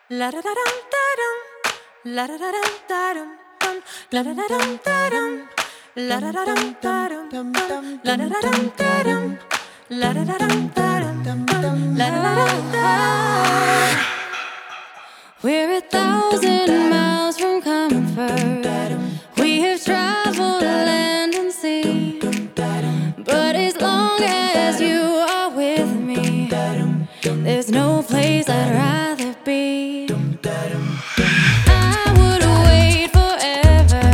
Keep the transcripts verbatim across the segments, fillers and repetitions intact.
La da da dum da dum, la da da dum da dum dum, la da da dum da dum, la da da dum da dum dum, la da da dum da dum, la da da dum da dum dum, la da da dum da. We're a thousand miles from comfort. We have traveled land and sea, but as long as you are with me, there's no place I'd rather be. I would wait forever,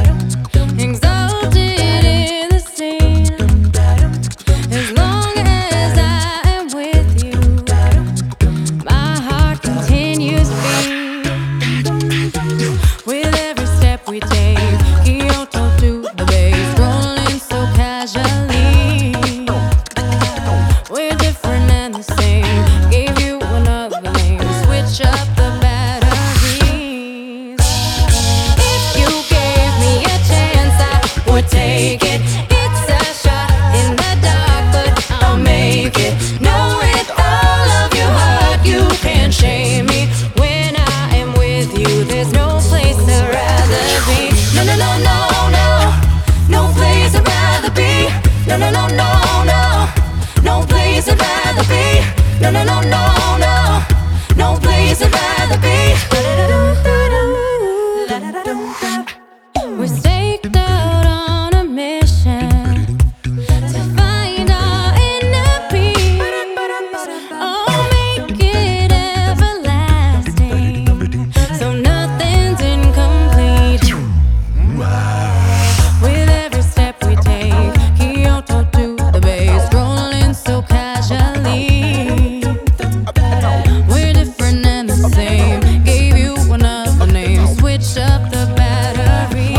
exalted in the scene. As long as I am with you, my heart continues to beat. With every step we take, Kyoto to the base, rolling so casually. We're different and the same. Gave you another name, switch up the batteries. If you gave me a chance, I would take it. It's a shot in the dark, but I'll make it. Know with all of your heart, you can't shame me. When I am with you, there's no place I'd rather be. No, no, no, no, no, no place I'd rather be. No, no, no, no, no, no place I'd rather be. No, no, no, no, no, no place I'd rather be. We're staked out on a mission to find our inner peace. Oh, make it everlasting, so nothing's incomplete. With every step we take, Kyoto to the base, rolling so casually. We're different and the same. Gave you another name, switch up the battery.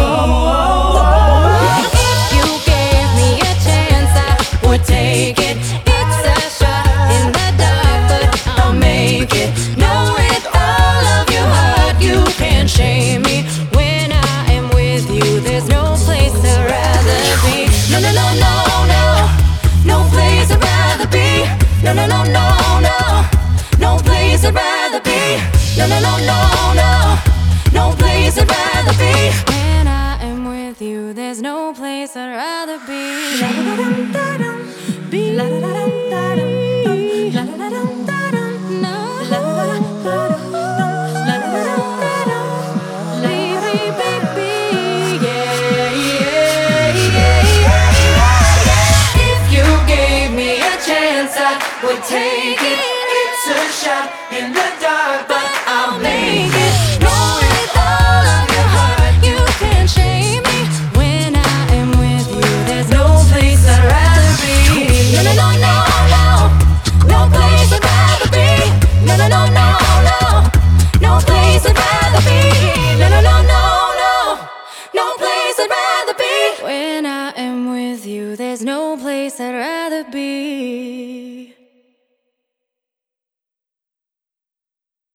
If you gave me a chance, I would take it. It's a shot in the dark, but I'll make it. Know with all of your heart, you can't shame me. When I am with you, there's no place I'd rather be. No, no, no, no, no, no place I'd rather be. No, no, no, no, no, no place I'd rather be. No, no, no, no, no, no place I'd rather be. When I am with you, there's no place I'd rather be. La da dum da dum, be la da dum da dum dum, la da dum da dum, No, la da dum da dum dum, la da dum da dum, baby, baby, yeah, yeah, yeah, yeah, yeah. If you gave me a chance, I would take it. It's a shot in the dark, but I'll make it. Know with all of your heart, you can't shame me. When I am with you, there's no place I'd rather be. No, no, no, no, no, no place I'd rather be. No, no, no, no, no, no place I'd rather be. No, no, no, no, no, no place I'd rather be. When I am with you, there's no place I'd rather be.